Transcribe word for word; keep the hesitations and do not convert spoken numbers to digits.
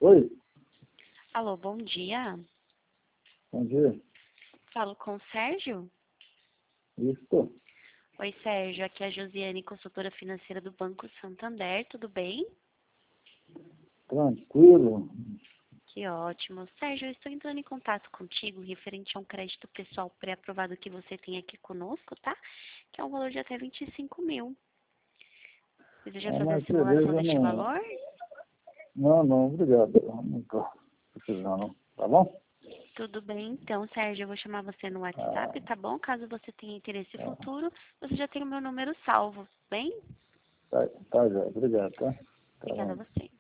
Oi, Alô, bom dia. bom dia. Falo com o Sérgio? Isso, Oi, Sérgio. Aqui é a Josiane, consultora financeira do Banco Santander. Tudo bem? tranquilo. Que ótimo. Sérgio, eu estou entrando em contato contigo referente a um crédito pessoal pré-aprovado que você tem aqui conosco, tá? Que é um valor de até vinte e cinco mil. Deseja Ah, fazer a mas simulação beleza, deste não. valor? Não, não, obrigado. Eu não estou precisando, tá bom? Tudo bem, então, Sérgio, eu vou chamar você no Ah, WhatsApp, tá bom? Caso você tenha interesse tá, futuro, você já tem o meu número salvo, bem? tá, tá já, obrigado, tá? Tá Obrigada a bom. você.